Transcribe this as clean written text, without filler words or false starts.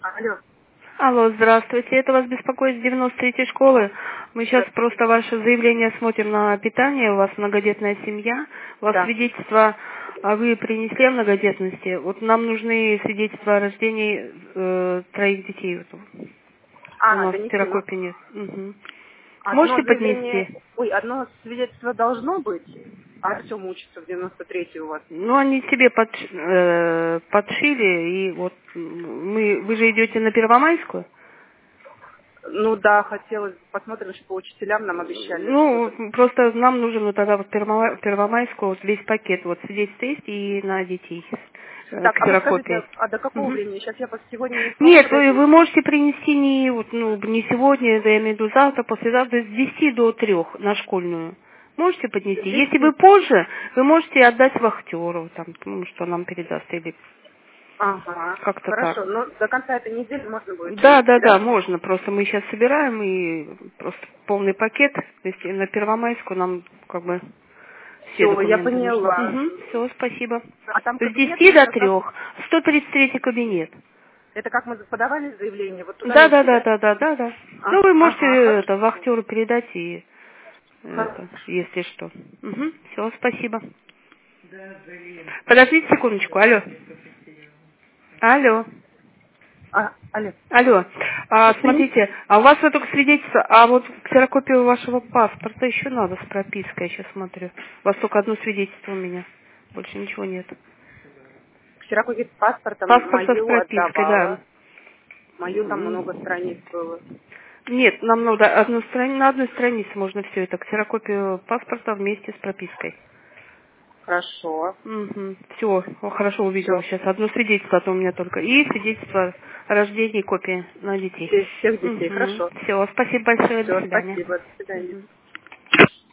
Алло. Алло, здравствуйте. Это вас беспокоит с 93-й школы. Мы сейчас Да. просто ваше заявление смотрим на питание. У вас многодетная семья. У вас Да. свидетельство, вы принесли о многодетности. Вот нам нужны свидетельства о рождении 3 детей. Вот у нас Донести. Ну, ксерокопии нет. Мгм. одно Можете заявление, поднести? одно свидетельство должно быть. А Артем учится в 93-й у вас. Ну, они себе подшили, и вот вы же идете на Первомайскую? Ну да, хотелось бы. Посмотрим, что по учителям нам обещали Ну, что-то. просто нам нужен вот тогда вот Первомайскую вот весь пакет, вот свидетельство есть и на детей Так, а вы ксерокопии. скажите, а до какого Мгм. времени? Сейчас я сегодня не смогу Нет, подойти. вы можете принести не, вот, ну, не сегодня, я имею в виду завтра, послезавтра, с 10 до 3 на школьную. Можете поднести. Если вы 10. позже, вы можете отдать вахтеру, там, ну, что нам передаст, или Ага. как-то так. Хорошо. Но до конца этой недели можно будет Да, принести, да, да, да? можно. Просто мы сейчас собираем и просто полный пакет. То есть на Первомайскую нам как бы все Все, я документы нужны. поняла. Угу, все, спасибо. А там С кабинет 10 до именно как... 3. 133 кабинет. Это как мы подавали заявление, вот туда Да, да, идти, да, да? да, да, да, да. Ну, вы можете Ага, это хорошо. вахтеру передать и это, Хорошо. если что. Угу, все, спасибо. Подождите секундочку, алло. Алло. Алло. Алло, Принести? смотрите, а у вас вот только свидетельство, а вот ксерокопию вашего паспорта еще надо с пропиской, я сейчас смотрю. У вас только одно свидетельство у меня, больше ничего нет. Ксерокопию с паспортом Паспорта с мою пропиской, да. отдавала. Мою там много страниц было. Нет, нам надо на одной странице можно все это, ксерокопию паспорта вместе с пропиской. Хорошо. Угу. Все, хорошо увидела Все. сейчас. Одно свидетельство, а то у меня только. И свидетельство о рождении, копия на детей. Всех детей. Угу. Хорошо. Все, спасибо большое, до Все, свидания. спасибо. До свидания. Мгм.